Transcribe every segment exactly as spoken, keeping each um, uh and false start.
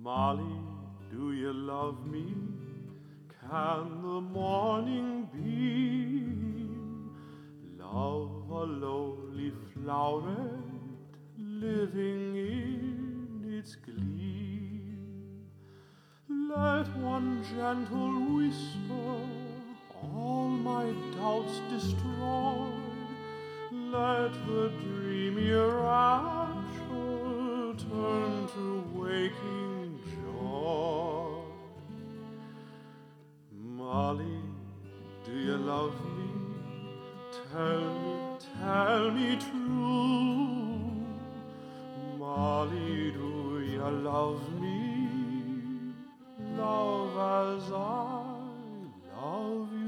Molly, do you love me? Can the morning beam love a lowly floweret living in its gleam? Let one gentle whisper all my doubts destroy. Let the dreamy rapture turn to waking joy. Molly, do you love me? Tell me, tell me true. Molly, do you love me? Love as I love you.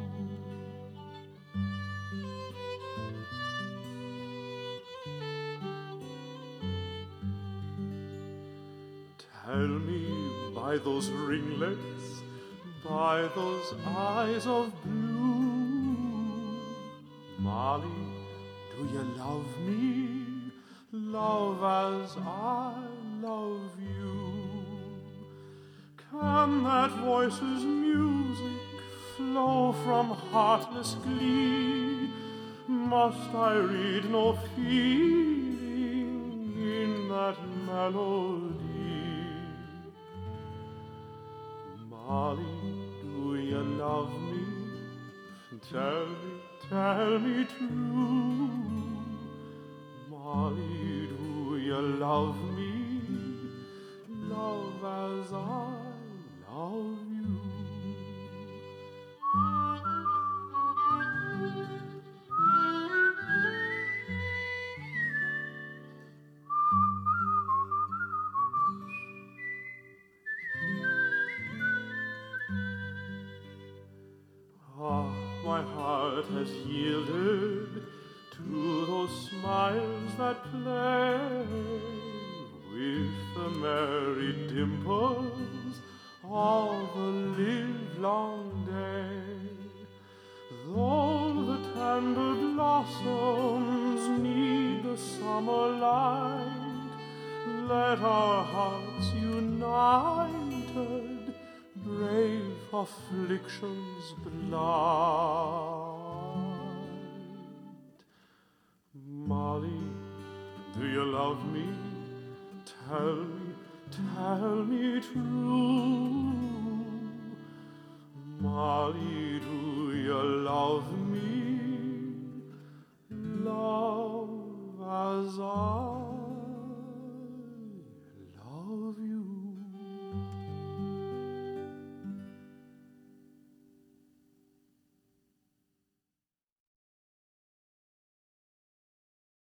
Tell me by those ringlets, by those eyes of blue, Molly, do you love me? Love as I love you. Can that voice's music flow from heartless glee? Must I read no feeling in that melody? Molly, do you love me? Tell me, tell me true. Molly, do you love me? Love as I love you. Ah, my heart has yielded to those smiles that play with the merry dimples of the livelong day. Though the tender blossoms need the summer light, let our hearts united brave affliction's blight. Molly, do you love me? Tell me, tell me true. Molly, do you love me?